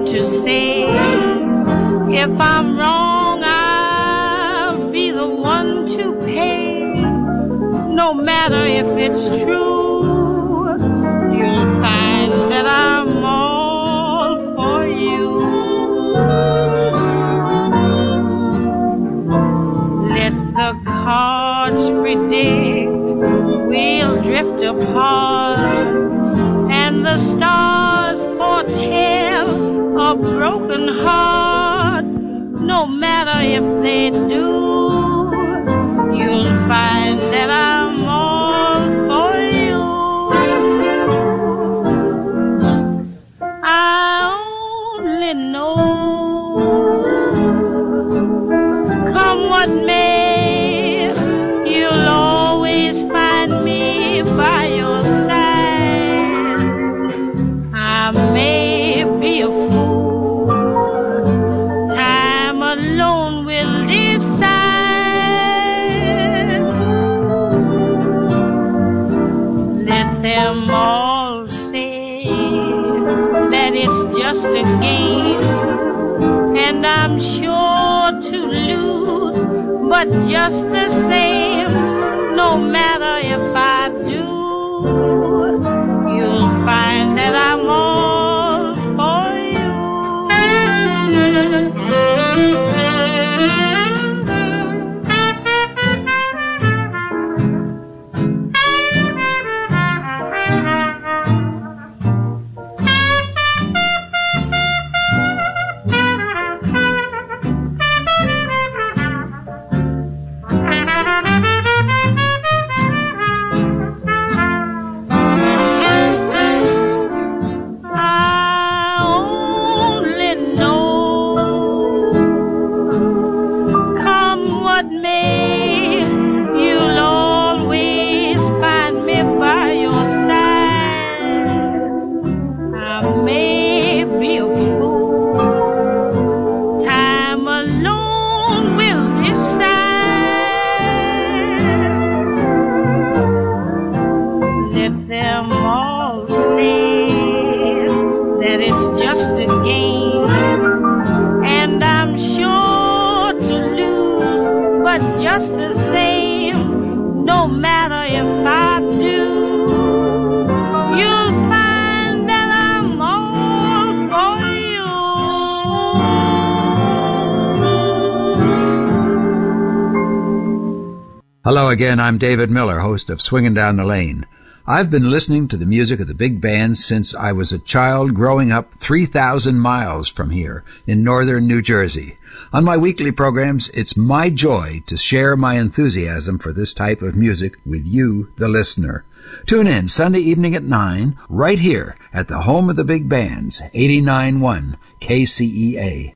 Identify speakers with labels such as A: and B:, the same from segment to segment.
A: to say. If I'm wrong, I'll be the one to pay. No matter if it's true, you'll find that I'm all for you. Let the cards predict we'll drift apart, and the stars foretell a broken heart. No matter if they do, you'll find that I'm all for you. I only know, come what may, you'll always find me by your side. I may be a fool, time alone will decide. Let them all say that it's just a game, and I'm sure to lose, but just the same, no matter if I do, you'll find that I'm all for you. Just the same, no matter if I do, you'll find that I'm all for you.
B: Hello again, I'm David Miller, host of Swingin' Down the Lane. I've been listening to the music of the big band since I was a child growing up 3,000 miles from here in northern New Jersey. On my weekly programs, it's my joy to share my enthusiasm for this type of music with you, the listener. Tune in Sunday evening at 9, right here at the home of the big bands, 89.1 KCEA.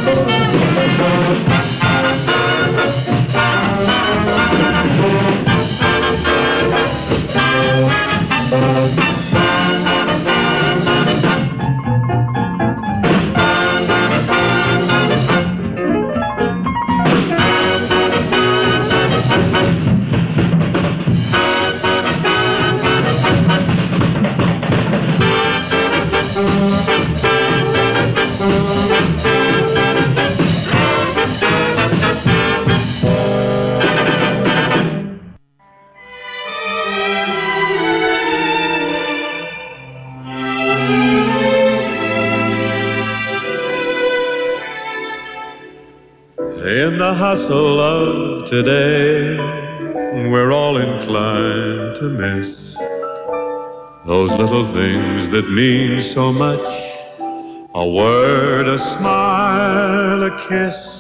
C: In the hustle of today, we're all inclined to miss those little things that mean so much. A word, a smile, a kiss.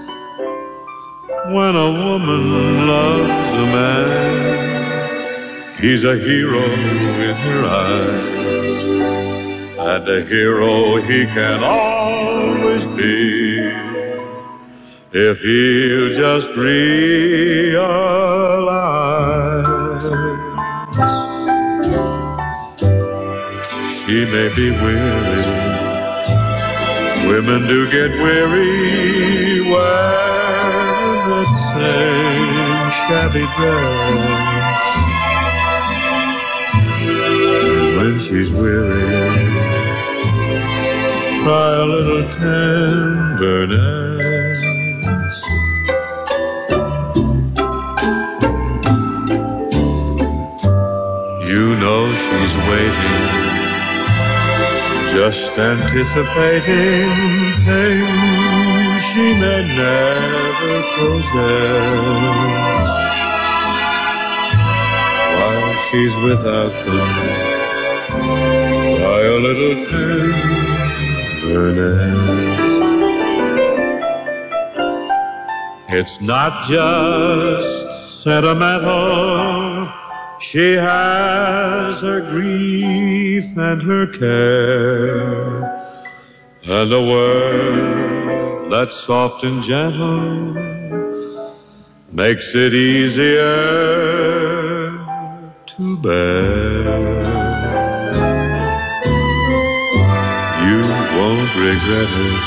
C: When a woman loves a man, he's a hero in her eyes, and a hero he can always be if he'll just realize. She may be weary, women do get weary wearing that same shabby dress. And when she's weary, try a little tenderness. You know she's waiting, just anticipating things she may never possess. While she's without them, try a little tenderness. It's not just sentimental. She has her grief and her care, and a word that's soft and gentle makes it easier to bear. You won't regret it.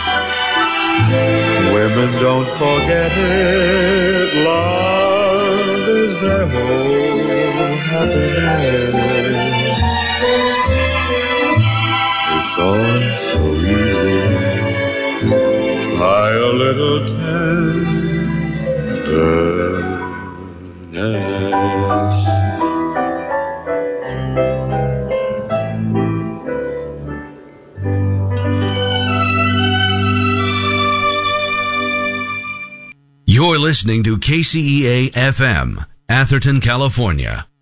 C: Women don't forget it. Love is their whole happiness. It's all so easy. Try a little tenderness.
D: You're listening to KCEA FM, Atherton, California.